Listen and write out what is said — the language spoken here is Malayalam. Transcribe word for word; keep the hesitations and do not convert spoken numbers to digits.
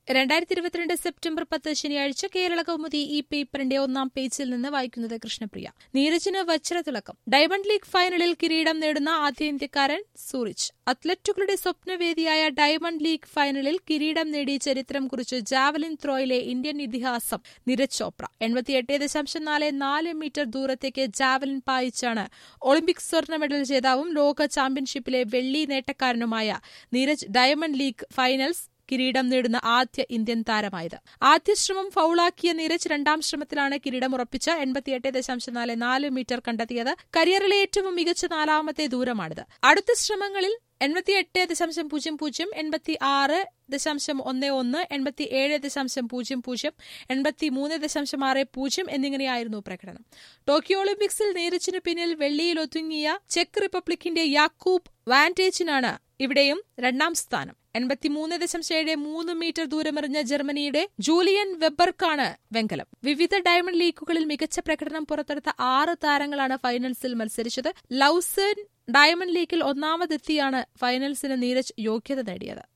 രണ്ടായിരത്തി ഇരുപത്തിരണ്ട് സെപ്റ്റംബർ പത്ത് ശനിയാഴ്ച കേരള കൗമുദി ഈ പേപ്പറിന്റെ ഒന്നാം പേജിൽ നിന്ന് വായിക്കുന്നത് കൃഷ്ണപ്രിയ. നീരജിന് വജ്രതിളക്കം. ഡയമണ്ട് ലീഗ് ഫൈനലിൽ കിരീടം നേടുന്ന ആദ്യ ഇന്ത്യക്കാരൻ സൂറിച്ച്. അത്ലറ്റുകളുടെ സ്വപ്നവേദിയായ ഡയമണ്ട് ലീഗ് ഫൈനലിൽ കിരീടം നേടി ചരിത്രം കുറിച്ച് ജാവലിൻ ത്രോയിലെ ഇന്ത്യൻ ഇതിഹാസം നീരജ് ചോപ്ര. എൺപത്തിയെട്ട് ദശാംശം നാല് നാല് മീറ്റർ ദൂരത്തേക്ക് ജാവലിൻ പായിച്ചാണ് ഒളിമ്പിക് സ്വർണ്ണ മെഡൽ ജേതാവും ലോക ചാമ്പ്യൻഷിപ്പിലെ വെള്ളി നേട്ടക്കാരനുമായ നീരജ് ഡയമണ്ട് ലീഗ് ഫൈനൽസ് കിരീടം നേടുന്ന ആദ്യ ഇന്ത്യൻ താരമായത്. ആദ്യ ശ്രമം ഫൌളാക്കിയ നീരജ് രണ്ടാം ശ്രമത്തിലാണ് കിരീടമുറപ്പിച്ച എൺപത്തിയെട്ട് ദശാംശം നാല് നാല് മീറ്റർ കണ്ടെത്തിയത്. കരിയറിലെ ഏറ്റവും മികച്ച നാലാമത്തെ ദൂരമാണിത്. അടുത്ത ശ്രമങ്ങളിൽ എൺപത്തിയെട്ട് ദശാംശം പൂജ്യം പൂജ്യം, എൺപത്തി ആറ് ദശാംശം ഒന്ന് ഒന്ന്, എൺപത്തി ഏഴ് ദശാംശം പൂജ്യം പൂജ്യം, എൺപത്തി മൂന്ന് ദശാംശം ആറ് പൂജ്യം എന്നിങ്ങനെയായിരുന്നു പ്രകടനം. ടോക്കിയോ ഒളിമ്പിക്സിൽ നീരജിന് പിന്നിൽ വെള്ളിയിൽ ഒതുങ്ങിയ ചെക്ക് റിപ്പബ്ലിക്കിന്റെ യാക്കൂബ് വാൻറ്റേജിനാണ് ഇവിടെയും രണ്ടാം സ്ഥാനം. എൺപത്തിമൂന്ന് ദശാംശം ഏഴ് മൂന്ന് മീറ്റർ ദൂരമെറിഞ്ഞ ജർമ്മനിയുടെ ജൂലിയൻ വെബർക്കാണ് വെങ്കലം. വിവിധ ഡയമണ്ട് ലീഗുകളിൽ മികച്ച പ്രകടനം പുറത്തെടുത്ത ആറ് താരങ്ങളാണ് ഫൈനൽസിൽ മത്സരിച്ചത്. ലൌസേൺ ഡയമണ്ട് ലീഗിൽ ഒന്നാമതെത്തിയാണ് ഫൈനൽസിന് നീരജ് യോഗ്യത നേടിയത്.